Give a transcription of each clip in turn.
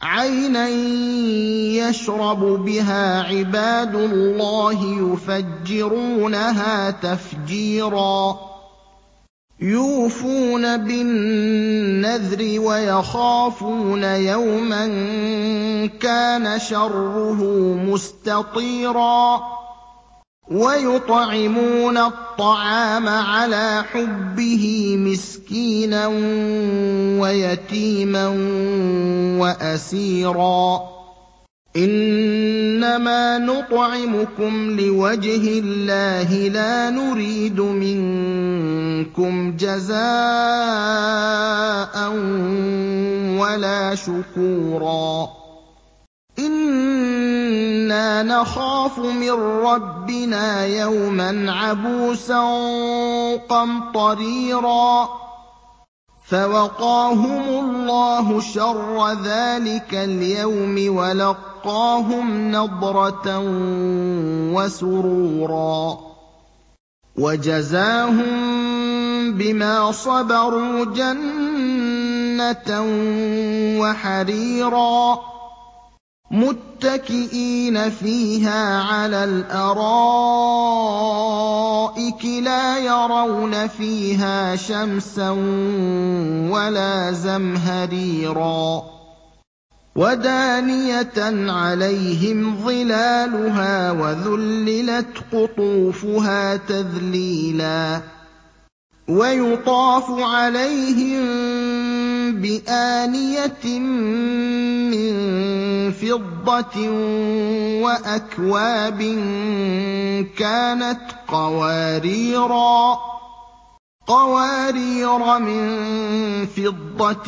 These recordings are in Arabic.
عَيْنًا يَشْرَبُ بِهَا عِبَادُ اللَّهِ يُفَجِّرُونَهَا تَفْجِيرًا يُوفُونَ بِالنَّذْرِ وَيَخَافُونَ يَوْمًا كَانَ شَرُّهُ مُسْتَطِيرًا وَيُطْعِمُونَ الطَّعَامَ عَلَىٰ حُبِّهِ مِسْكِينًا وَيَتِيمًا وَأَسِيرًا إِنَّمَا نُطْعِمُكُمْ لِوَجْهِ اللَّهِ لَا نُرِيدُ مِنكُمْ جَزَاءً وَلَا شُكُورًا إِنَّا نَخَافُ مِن رَّبِّنَا يَوْمًا عَبُوسًا قَمْطَرِيرًا فَوَقَاهُمُ اللَّهُ شَرَّ ذَٰلِكَ الْيَوْمِ وَلَقَّاهُمْ نَضْرَةً وَسُرُورًا وَجَزَاهُم بِمَا صَبَرُوا جَنَّةً وَحَرِيرًا مُّتَّكِئِينَ فِيهَا عَلَى الْأَرَائِكِ لَا يَرَوْنَ فِيهَا شَمْسًا وَلَا زَمْهَرِيرًا وَدَانِيَةً عَلَيْهِمْ ظِلَالُهَا وَذُلِّلَتْ قُطُوفُهَا تَذْلِيلًا وَيُطَافُ عَلَيْهِم بِآنِيَةٍ مِّن فِضَّةٍ وَأَكْوَابٍ كَانَتْ قَوَارِيرَ مِن فِضَّةٍ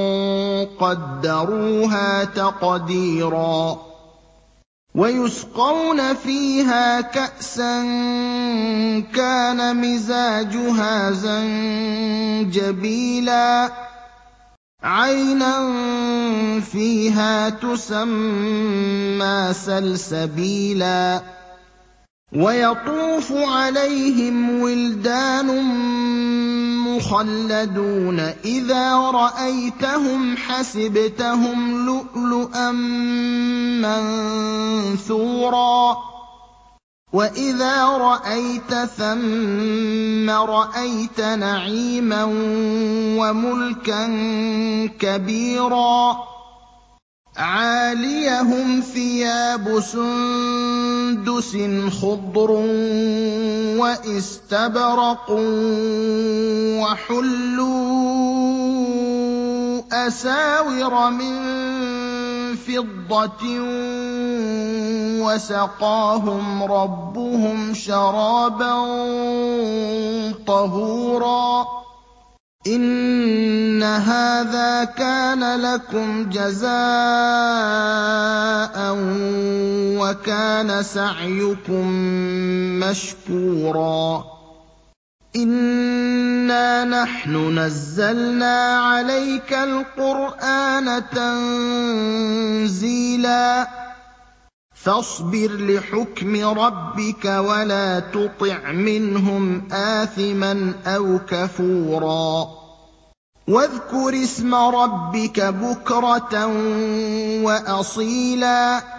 قَدَّرُوهَا تَقْدِيرًا وَيُسْقَوْنَ فِيهَا كَأْسًا كَانَ مِزَاجُهَا زَنجَبِيلًا عَيْنًا فِيهَا تُسَمَّىٰ سَلْسَبِيلًا وَيَطُوفُ عَلَيْهِمْ وِلْدَانٌ مُّخَلَّدُونَ إِذَا رَأَيْتَهُمْ حَسِبْتَهُمْ لُؤْلُؤًا مَّنثُورًا وَإِذَا رَأَيْتَ ثَمَّ رَأَيْتَ نَعِيمًا وَمُلْكًا كَبِيرًا عَالِيَهُمْ ثِيَابُ سُندُسٍ خُضْرٌ وَإِسْتَبْرَقٌ وَحُلُّوا أَسَاوِرَ مِن فِضَّةٍ وَسَقَاهُمْ رَبُّهُمْ شَرَابًا طَهُورًا إِنَّ هَٰذَا كَانَ لَكُمْ جَزَاءً وَكَانَ سَعْيُكُم مَّشْكُورًا إِنَّا نَحْنُ نَزَّلْنَا عَلَيْكَ الْقُرْآنَ تَنزِيلًا فَاصْبِرْ لِحُكْمِ رَبِّكَ وَلَا تُطِعْ مِنْهُمْ آثِمًا أَوْ كَفُورًا وَاذْكُرِ اسْمَ رَبِّكَ بُكْرَةً وَأَصِيلًا